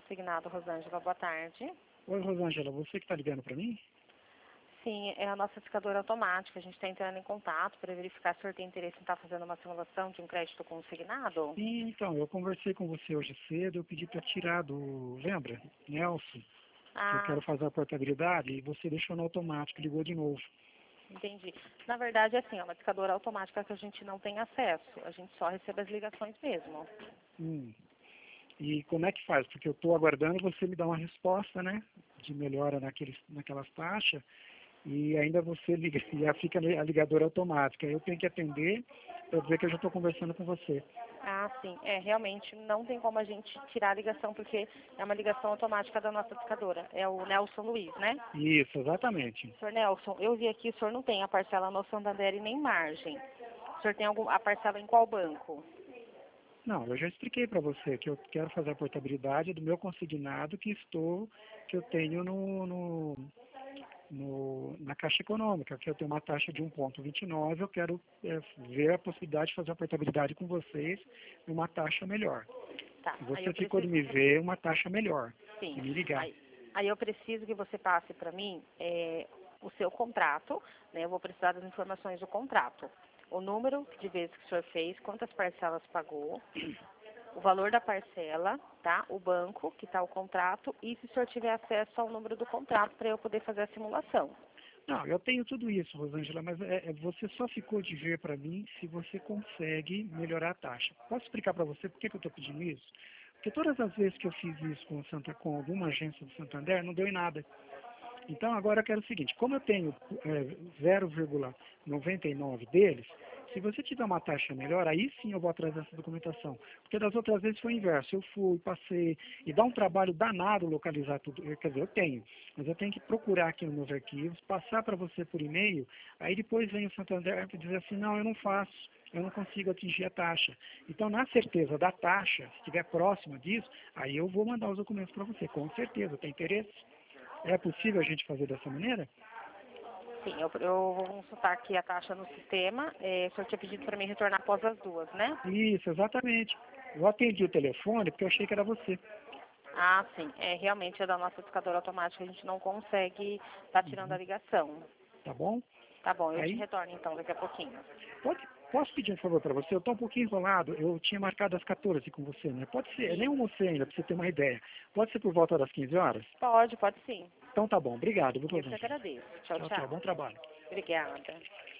consignado, Rosângela. Boa tarde. Oi, Rosângela, você que está ligando para mim? Sim, é a nossa fiscadora automática. A gente está entrando em contato para verificar se o senhor tem interesse em estar fazendo uma simulação de um crédito consignado. Sim, então, eu conversei com você hoje cedo, eu pedi para tirar do, lembra, Nelson, que eu Ah, quero fazer a portabilidade, e você deixou no automático, ligou de novo. entendi. Na verdade, é assim, é uma fiscadora automática que a gente não tem acesso. A gente só recebe as ligações mesmo. Hum. E como é que faz? Porque eu estou aguardando você me dar uma resposta, né, de melhora naquelas taxas, e ainda você liga, já fica a ligadora automática. Eu tenho que atender para dizer que eu já estou conversando com você. Ah, sim. É, realmente não tem como a gente tirar a ligação, porque é uma ligação automática da nossa fiscadora. É o Nelson Luiz, né? Isso, exatamente. Senhor Nelson, eu vi aqui, o senhor não tem a parcela no Santander e nem margem. O senhor tem a parcela em qual banco? Não, eu já expliquei para você que eu quero fazer a portabilidade do meu consignado que eu tenho na Caixa Econômica, que eu tenho uma taxa de 1,29, eu quero ver a possibilidade de fazer a portabilidade com vocês numa taxa melhor. Tá, aí Você eu ficou de preciso... me ver uma taxa melhor Sim, e me ligar. aí eu preciso que você passe para mim o seu contrato, né? Eu vou precisar das informações do contrato. O número de vezes que o senhor fez, quantas parcelas pagou, o valor da parcela, tá? O banco que está o contrato e se o senhor tiver acesso ao número do contrato para eu poder fazer a simulação. Não, eu tenho tudo isso, Rosângela, mas você só ficou de ver para mim se você consegue melhorar a taxa. Posso explicar para você por que eu estou pedindo isso? Porque todas as vezes que eu fiz isso com alguma agência do Santander, não deu em nada. Então agora eu quero o seguinte, como eu tenho 0,99 deles, se você tiver uma taxa melhor, aí sim eu vou atrás dessa documentação. Porque das outras vezes foi o inverso, eu fui, passei, e dá um trabalho danado localizar tudo, quer dizer, eu tenho, mas eu tenho que procurar aqui nos meus arquivos, passar para você por e-mail, aí depois vem o Santander e diz assim, não, eu não faço, eu não consigo atingir a taxa. Então, na certeza da taxa, se estiver próxima disso, aí eu vou mandar os documentos para você, com certeza, tem interesse? É possível a gente fazer dessa maneira? Sim, eu vou consultar aqui a taxa no sistema. O senhor tinha pedido para mim retornar após as 2, né? Isso, exatamente. Eu atendi o telefone porque eu achei que era você. Ah, sim. Realmente é da nossa fiscadora automática, a gente não consegue estar tirando a Uhum. ligação. Tá bom? Tá bom, eu te Aí, retorno então daqui a pouquinho. posso pedir um favor para você? Eu estou um pouquinho enrolado. Eu tinha marcado às 14 com você, né? Pode ser, eu nem Isso. almocei ainda, para você ter uma ideia. Pode ser por volta das 15 horas? Pode sim. Então tá bom. Obrigado, viu, Eu que Rosângela? agradeço. Tchau, Tchau, tchau. tchau. Bom trabalho. Obrigada.